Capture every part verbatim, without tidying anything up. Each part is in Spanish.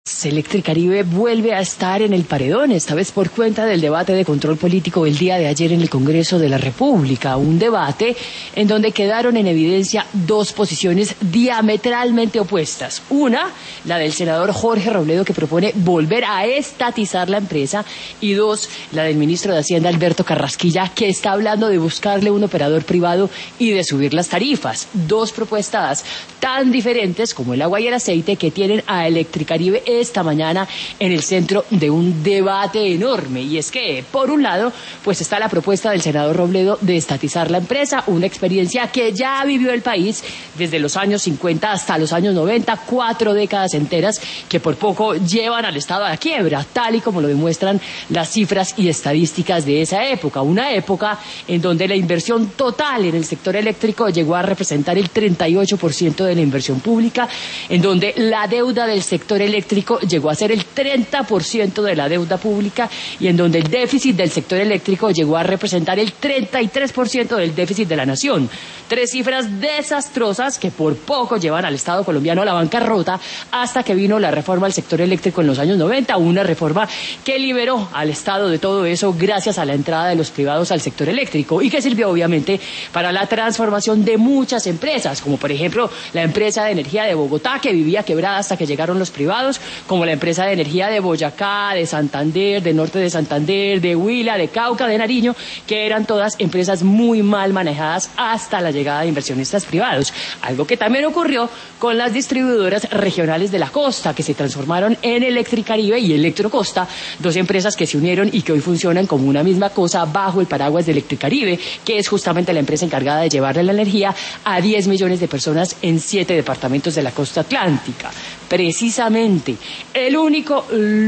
Electricaribe vuelve a estar en el paredón, esta vez por cuenta del debate de control político el día de ayer en el Congreso de la República, un debate en donde quedaron en evidencia dos posiciones diametralmente opuestas. Una, la del senador Jorge Robledo, que propone volver a estatizar la empresa, y dos, la del ministro de Hacienda Alberto Carrasquilla, que está hablando de buscarle un operador privado y de subir las tarifas. Dos propuestas tan diferentes como el agua y el aceite que tienen a Electricaribe esta mañana en el centro de un debate enorme. Y es que, por un lado, pues está la propuesta del senador Robledo de estatizar la empresa, una experiencia que ya vivió el país desde los años cincuenta hasta los años noventa, cuatro décadas enteras que por poco llevan al Estado a la quiebra, tal y como lo demuestran las cifras y estadísticas de esa época. Una época en donde la inversión total en el sector eléctrico llegó a representar el treinta y ocho por ciento de la inversión pública, en donde la deuda del sector eléctrico llegó a ser el treinta por ciento de la deuda pública y en donde el déficit del sector eléctrico llegó a representar el treinta y tres por ciento del déficit de la nación. Tres cifras desastrosas que por poco llevan al Estado colombiano a la bancarrota hasta que vino la reforma al sector eléctrico en los años noventa, una reforma que liberó al Estado de todo eso gracias a la entrada de los privados al sector eléctrico y que sirvió obviamente para la transformación de muchas empresas, como por ejemplo la empresa de energía de Bogotá, que vivía quebrada hasta que llegaron los privados, como la empresa de energía de Boyacá, de Santander, de Norte de Santander, de Huila, de Cauca, de Nariño, que eran todas empresas muy mal manejadas hasta la llegada de inversionistas privados. Algo que también ocurrió con las distribuidoras regionales de la costa, que se transformaron en Electricaribe y Electrocosta, dos empresas que se unieron y que hoy funcionan como una misma cosa bajo el paraguas de Electricaribe, que es justamente la empresa encargada de llevarle la energía a diez millones de personas en siete departamentos de la costa atlántica. Precisamente, el único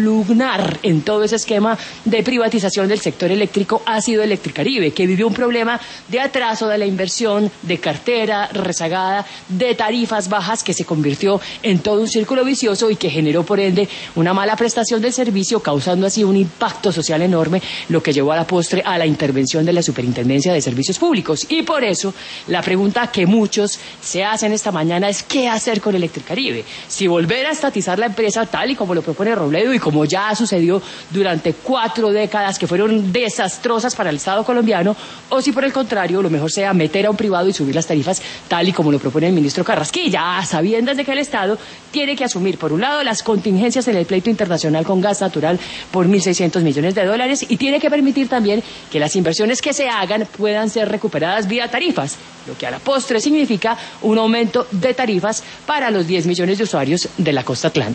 lugar en todo ese esquema de privatización del sector eléctrico ha sido Electricaribe, que vivió un problema de atraso de la inversión, de cartera rezagada, de tarifas bajas, que se convirtió en todo un círculo vicioso y que generó por ende una mala prestación del servicio, causando así un impacto social enorme, lo que llevó a la postre a la intervención de la Superintendencia de Servicios Públicos. Y por eso, la pregunta que muchos se hacen esta mañana es ¿qué hacer con Electricaribe? Si volver a estatizar la empresa tal y como lo propone Robledo y como ya sucedió durante cuatro décadas que fueron desastrosas para el Estado colombiano, o si por el contrario lo mejor sea meter a un privado y subir las tarifas tal y como lo propone el ministro Carrasquilla, a sabiendas de que el Estado tiene que asumir por un lado las contingencias en el pleito internacional con gas natural por mil seiscientos millones de dólares y tiene que permitir también que las inversiones que se hagan puedan ser recuperadas vía tarifas, lo que a la postre significa un aumento de tarifas para los diez millones de usuarios de la costa atlántica.